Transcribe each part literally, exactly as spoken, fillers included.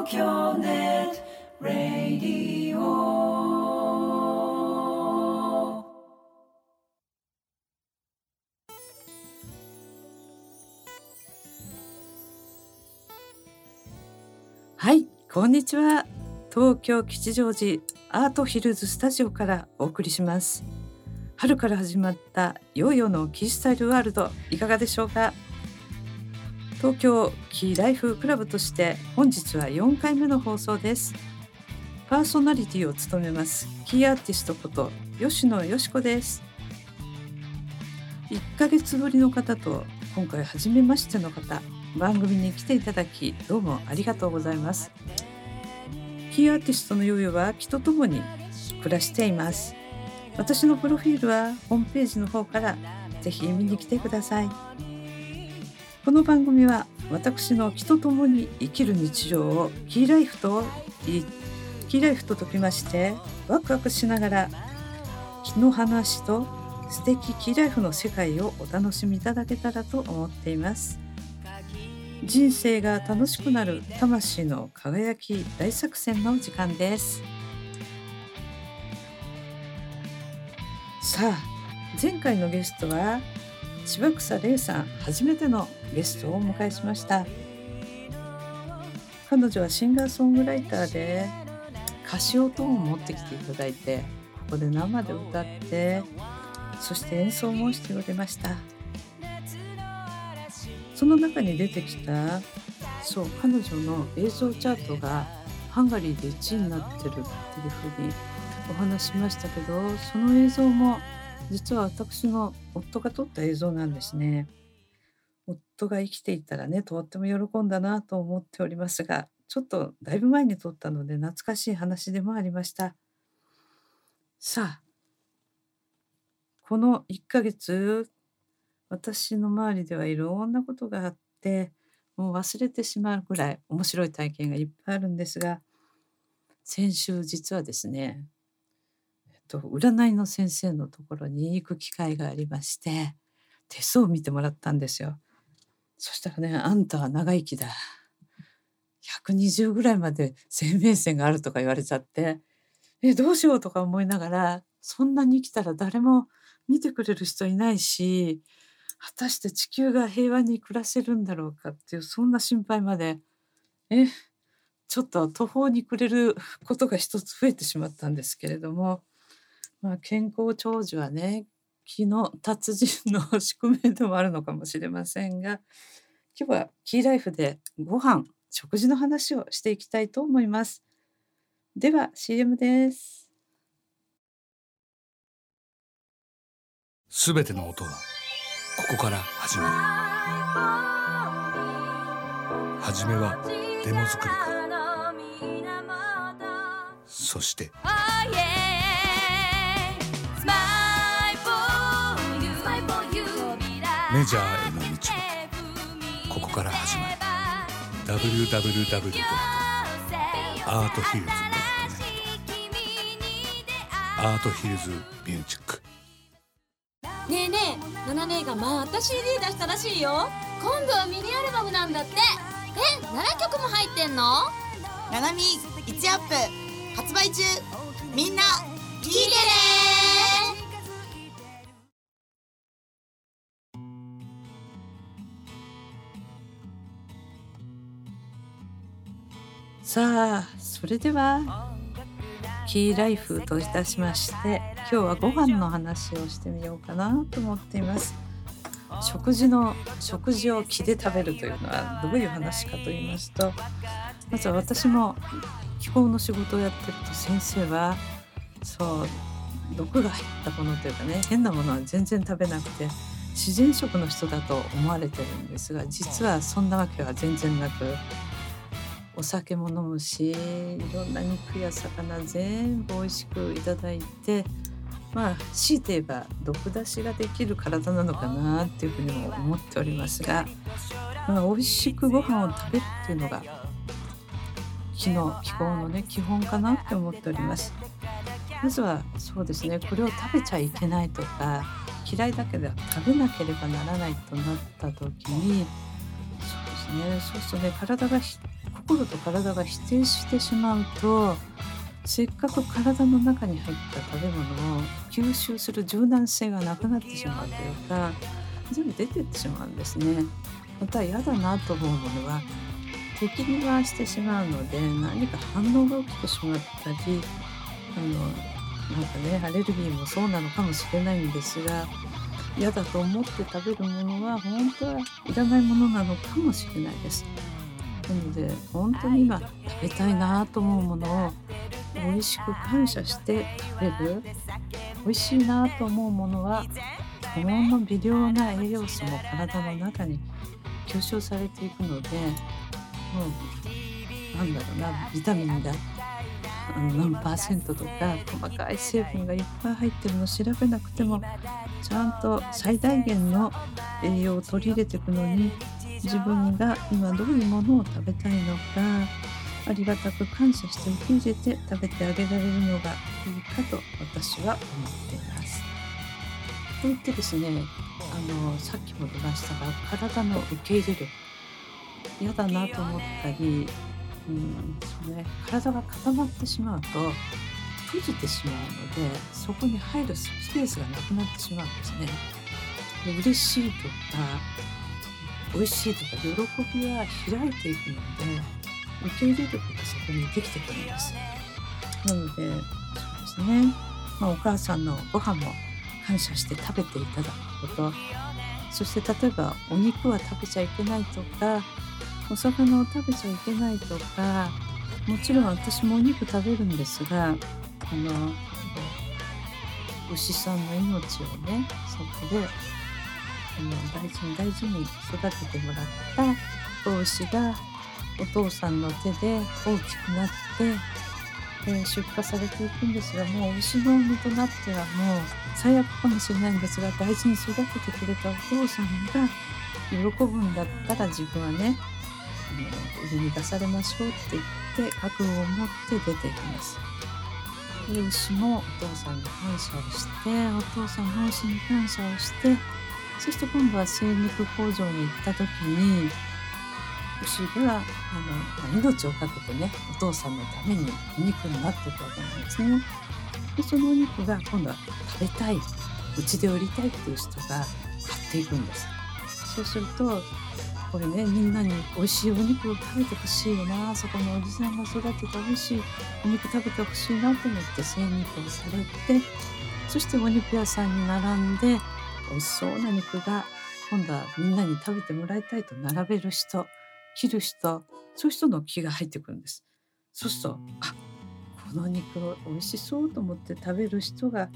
東京ネットラディオ。はい、こんにちは。東京吉祥寺アートヒルズスタジオからお送りします。春から始まったヨーヨーのキースタイルワールド、いかがでしょうか。東京キーライフクラブとして本日はよんかいめの放送です。パーソナリティを務めますキーアーティストこと吉野よしこです。いっかげつぶりの方と今回初めましての方、番組に来ていただきどうもありがとうございます。キーアーティストのヨーヨーは木とともに暮らしています。私のプロフィールはホームページの方からぜひ見に来てください。この番組は私の木とともに生きる日常をキーライフと言いキーライフと解きましてワクワクしながら木の話と素敵キーライフの世界をお楽しみいただけたらと思っています。人生が楽しくなる魂の輝き大作戦の時間です。さあ、前回のゲストは柴草玲さん、初めてのゲストをお迎えしました。彼女はシンガーソングライターでカシオトーンを持ってきていただいて、ここで生で歌ってそして演奏もしておりました。その中に出てきたそう彼女の映像チャートがハンガリーでいちいになってるっていうふうにお話しましたけど、その映像も実は私の夫が撮った映像なんですね。夫が生きていたらね、とっても喜んだなと思っておりますが、ちょっとだいぶ前に撮ったので懐かしい話でもありました。さあ、このいっかげつ私の周りではいろんなことがあって、もう忘れてしまうぐらい面白い体験がいっぱいあるんですが、先週実はですね、えっと、占いの先生のところに行く機会がありまして、手相を見てもらったんですよ。そしたらね、あんたは長生きだ。ひゃくにじゅうぐらいまで生命線があるとか言われちゃって、え、どうしようとか思いながら、そんなに生きたら誰も見てくれる人いないし、果たして地球が平和に暮らせるんだろうかっていう、そんな心配まで、え、ちょっと途方に暮れることが一つ増えてしまったんですけれども、まあ、健康長寿はね、気の達人の宿命でもあるのかもしれませんが、今日はキーライフでご飯、食事の話をしていきたいと思います。では シーエム です。 すべての音はここから始まる。はじめはデモ作りから、そしてメジャーへの道はここから始まる。 ダブリューダブリューダブリュー ドット アートヒルズ ドット ネット アートヒルズミュージック。 ねえねえ、ナナ姉がまた シーディー 出したらしいよ。今度はミニアルバムなんだって。え、ななきょくも入ってんの？ ナナミいちアップ発売中。みんな聞いてね。 さあ、それではキーライフといたしまして、今日はご飯の話をしてみようかなと思っています。食事の食事を気で食べるというのはどういう話かと言いますと、まずは私も気候の仕事をやってると、先生はそう毒が入ったものというかね、変なものは全然食べなくて自然食の人だと思われてるんですが、実はそんなわけは全然なく、お酒も飲むし、いろんな肉や魚全部美味しくいただいて、まあ強いて言えば毒出しができる体なのかなっていうふうにも思っておりますが、まあ、美味しくご飯を食べるっていうのが気の気候のね基本かなって思っております。まずはそうですね、これを食べちゃいけないとか嫌いだけど食べなければならないとなった時に、そうですね、そうするとね、体が心と体が否定してしまうと、せっかく体の中に入った食べ物を吸収する柔軟性がなくなってしまうというか、全部出てってしまうんですね。また嫌だなと思うものは敵に回してしまうので、何か反応が起きてしまったり、あのなんかねアレルギーもそうなのかもしれないんですが、嫌だと思って食べるものは本当はいらないものなのかもしれないです。なので本当に今食べたいなと思うものを美味しく感謝して食べる、美味しいなと思うものはほんの微量な栄養素も体の中に吸収されていくので、もうなんだろうな、ビタミンがあの何パーセントとか細かい成分がいっぱい入ってるの調べなくても、ちゃんと最大限の栄養を取り入れていくのに、自分が今どういうものを食べたいのか、ありがたく感謝して受け入れて食べてあげられるのがいいかと私は思っています。と言ってですね、あのさっきも出ましたが、体の受け入れる、嫌だなと思ったり、うんそうね、体が固まってしまうと閉じてしまうので、そこに入るスペースがなくなってしまうんですね。で嬉しいとか美味しいとか喜びは開いていくので、受け入れることがそこにできてくるんです。なのでそうですね、まあ、お母さんのご飯も感謝して食べていただくこと、そして例えばお肉は食べちゃいけないとか、お魚を食べちゃいけないとか、もちろん私もお肉食べるんですが、あの牛さんの命をね、そこであの大事に大事に育ててもらった子牛がお父さんの手で大きくなって、えー出荷されていくんですが、もう牛の身となってはもう最悪かもしれないんですが、大事に育ててくれたお父さんが喜ぶんだったら、自分はね、あの売りに出されましょうって言って覚悟を持って出ていきます。で牛もお父さんに感謝をして、お父さんの牛に感謝をして、そして今度は精肉工場に行った時に、牛があの命をかけてね、お父さんのためにお肉になっていくわけなんですね。でそのお肉が今度は食べたい、うちで売りたいっていう人が買っていくんです。そうするとこれね、みんなに美味しいお肉を食べてほしいよな、そこのおじさんが育てた美味しいお肉食べてほしいなと思って精肉をされて、そしてお肉屋さんに並んで美味しそうな肉が今度はみんなに食べてもらいたいと並べる人、切る人、そういう人の気が入ってくるんです。そうすると、あ、この肉を美味しそうと思って食べる人が買って、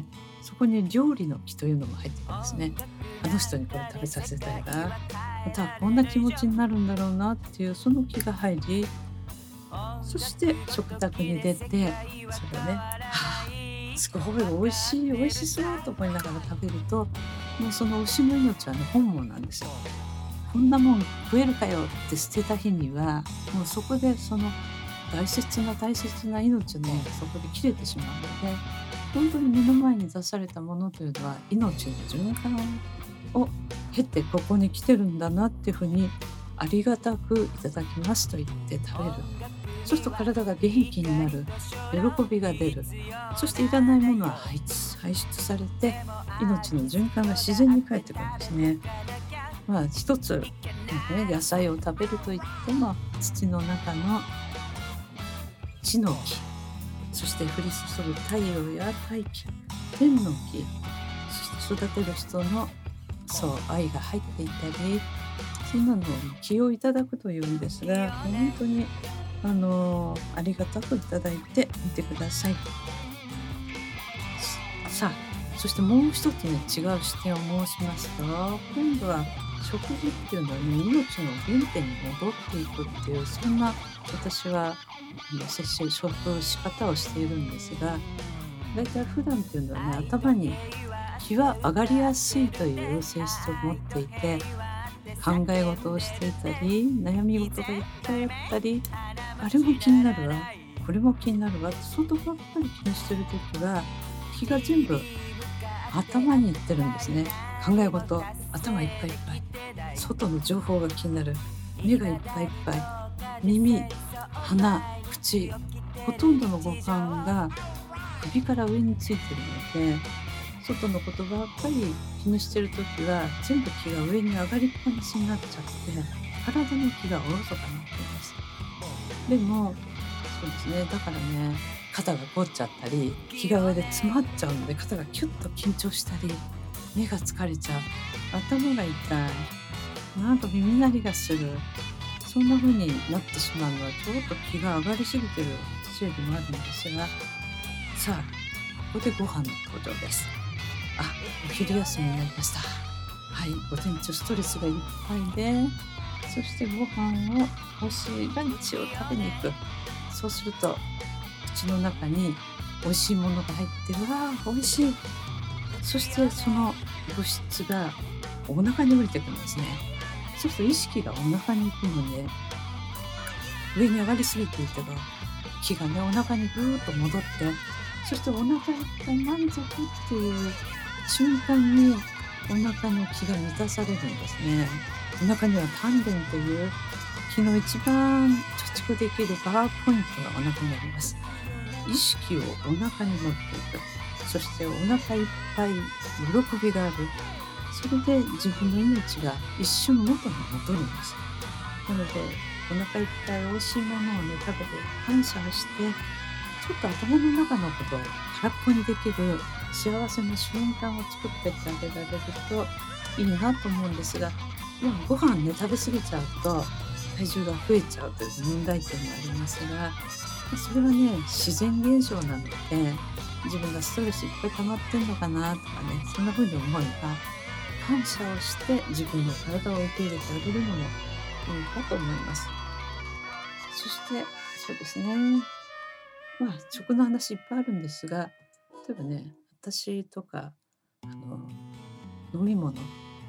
そこに料理の気というのも入ってくるんですね。あの人にこれ食べさせたいな、またこんな気持ちになるんだろうなっていうその気が入り、そして食卓に出て、それをね、はあ、すごい美味しい美味しそうと思いながら食べると、もうその牛の命はね、本望なんですよ。こんなもん食えるかよって捨てた日には、もうそこでその大切な大切な命ね、そこで切れてしまうので、本当に目の前に出されたものというのは命の循環を経てここに来てるんだなっていうふうに、ありがたくいただきますと言って食べる。そうすると体が元気になる、喜びが出る、そしていらないものは排出、排出されて、命の循環が自然に返ってくるんですね。まあ一つ、ね、野菜を食べるといっても、土の中の地の木、そして降り注ぐ太陽や大気、天の木、そして育てる人のそう愛が入っていたり、そんなの気をいただくというんですが、本当にあのありがたくいただいてみてください。さあ、そしてもう一つね、違う視点を申しますと、今度は食事っていうのはね、命の原点に戻っていくっていう、そんな私は摂取食し方をしているんですが、だいたい普段っていうのはね、頭に気は上がりやすいという性質を持っていて、考え事をしていたり、悩み事がいっぱいあったり、あれも気になるわ、これも気になるわって、外ばっかり気にしてるときは気が全部頭にいってるんですね。考え事、頭いっぱいいっぱい、外の情報が気になる、目がいっぱいいっぱい、 耳、鼻、口、ほとんどの五感が首から上についてるので、外のことばっかり気にしてるときは全部気が上に上がりっぱなしになっちゃって、体の気がおろそかになっています。でもそうですね、だからね、肩が凝っちゃったり、気が上で詰まっちゃうので肩がキュッと緊張したり、目が疲れちゃう、頭が痛い、なんか耳鳴りがする、そんな風になってしまうのはちょっと気が上がりすぎてるせいでもあるんですが、さあここでご飯の登場です。あ、お昼休みになりました。はい、午前中ストレスがいっぱいで、そしてご飯を美味しいランチを食べに行く。そうすると口の中に美味しいものが入ってる。わあ、美味しい。そしてその物質がお腹に降りてくるんですね。そうすると意識がお腹に行くので、上に上がりすぎていても気がね、お腹にぐーっと戻って、そしてお腹いっぱい満足っていう瞬間にお腹の気が満たされるんですね。お腹には丹田という気の一番貯蓄できるパワーポイントがお腹にあります。意識をお腹に持っていく。そしてお腹いっぱい喜びがある。それで自分の命が一瞬元に戻るんです。なのでお腹いっぱい美味しいものをね、食べて感謝をして、ちょっと頭の中のことを空っぽにできる幸せな瞬間を作ってってあげられるといいなと思うんですが、でもご飯ね、食べ過ぎちゃうと体重が増えちゃうという問題点もありますが、それはね、自然現象なので、自分がストレスいっぱい溜まってんのかなとかね、そんな風に思えば感謝をして自分の体を受け入れてあげるのもいいかと思います。そしてそうですね、まあ食の話いっぱいあるんですが、例えばね、私とかあの飲み物、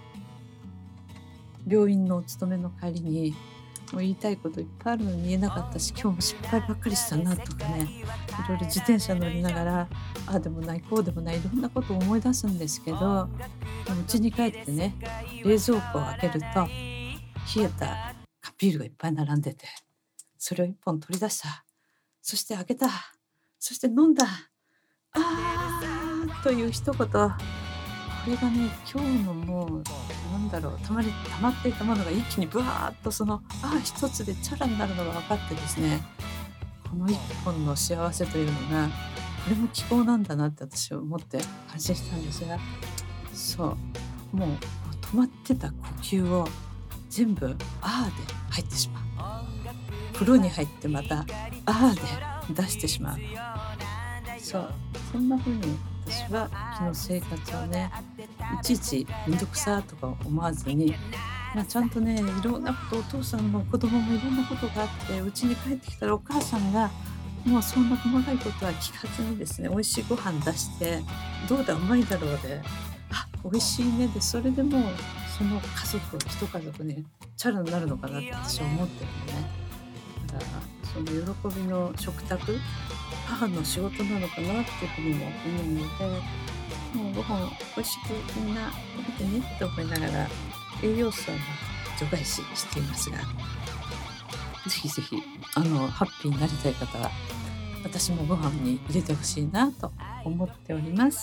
病院のお勤めの帰りにもう言いたいこといっぱいあるのに言えなかったし、今日も失敗ばっかりしたなとかね、いろいろ自転車乗りながらああでもないこうでもない、いろんなことを思い出すんですけど、家に帰ってね、冷蔵庫を開けると冷えたカピールがいっぱい並んでて、それを一本取り出した。そして開けた。そして飲んだ。あーという一言。これがね、今日のもうなんだろう、たまり溜まっていたものが一気にブワーッとそのあー一つでチャラになるのが分かってですね、この一本の幸せというのがこれも気候なんだなって私は思って感心したんですが、そうもう止まってた呼吸を全部あーで入ってしまう。風呂に入ってまたあーで出してしまう。そうそんな風に私は昨日生活をね、いちいちめんどくさとか思わずに、まあ、ちゃんとね、いろんなこと、お父さんの子供もいろんなことがあって、うちに帰ってきたらお母さんがもうそんな細かいことは聞かずにですね、美味しいご飯出してどうだうまいだろうで、あ美味しいねで、それでもうその家族一家族ね、チャラになるのかなって私は思ってるんでね。だからその喜びの食卓、母の仕事なのかなっていうふうにも思うので、もうご飯美味しくみんな食べてねって思いながら栄養素は除外ししていますが、ぜひぜひあのハッピーになりたい方は私もご飯に入れてほしいなと思っております。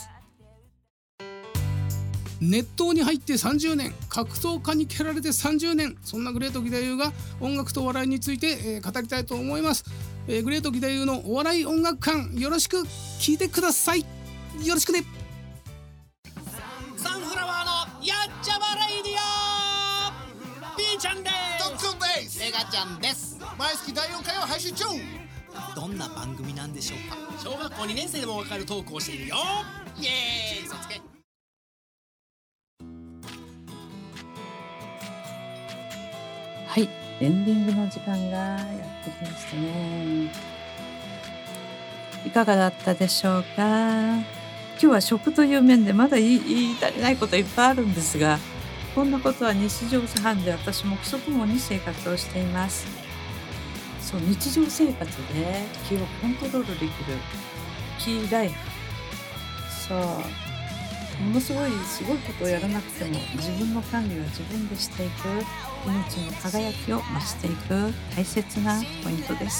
熱湯に入ってさんじゅうねん、格闘家に蹴られてさんじゅうねん、そんなグレート義太夫が音楽とお笑いについて、えー、語りたいと思います。えー、グレート義太夫のお笑い音楽館、よろしく聞いてください。よろしくね。 サンフラワーのやっちゃまレイディオ、ピーちゃんです。 トッツンです。 メガちゃんです。 毎月だいよんかいを配信中。 どんな番組なんでしょうか。小学校にねん生でもわかるトークをしているよ。イエーイ、嘘つけ。 はい、エンディングの時間がやってきましたね。いかがだったでしょうか。今日は食という面でまだ言い、言い足りないこといっぱいあるんですが、こんなことは日常茶飯で私も規則もに生活をしています。そう、日常生活で気をコントロールできるキーライフ。そう、ものすごいすごいことをやらなくても自分の管理は自分でしていく。 命の輝きを増していく大切なポイントです。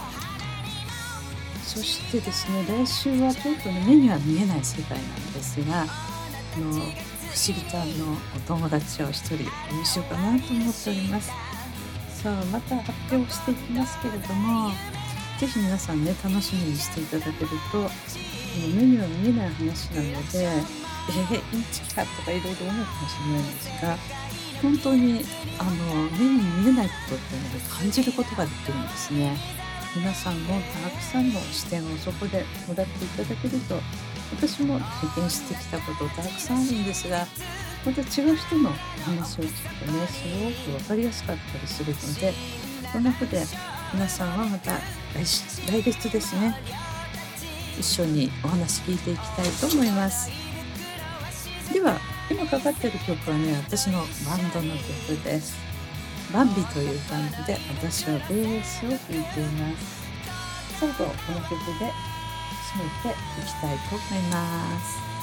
そしてですね、来週はちょっとね目には見えない世界なんですが、あの不思議ちゃんのお友達を一人お呼びしようかなと思っております。さあまた発表していきますけれども、ぜひ皆さんね楽しみにしていただけると、目には見えない話なので、えー、インチキかとかいろいろ思うかもしれないんですが、本当にあの目に見えないことっていうのを感じることができるんですね。皆さんもたくさんの視点をそこでもらっていただけると、私も体験してきたことたくさんあるんですが、また違う人のお話を聞くとねすごく分かりやすかったりするので、そんなことで皆さんはまた 来, 来月ですね、一緒にお話聞いていきたいと思います。では今かかっている曲はね、私のバンドの曲です。バンビというバンドで私はベースを弾いています。最後この曲で締めていきたいと思います。